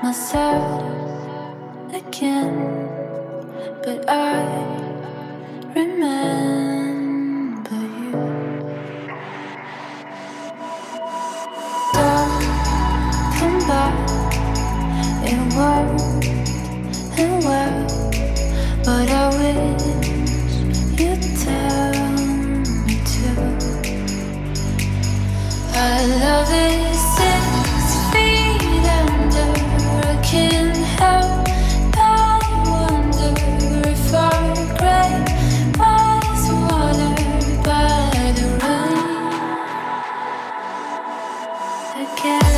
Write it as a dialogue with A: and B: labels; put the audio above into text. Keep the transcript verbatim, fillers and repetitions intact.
A: myself again, but I remember you. Don't come back, it won't end well, but I wish you'd tell me to. Our love is six feet under. I can't help but wonder if our grave was watered by the rain again.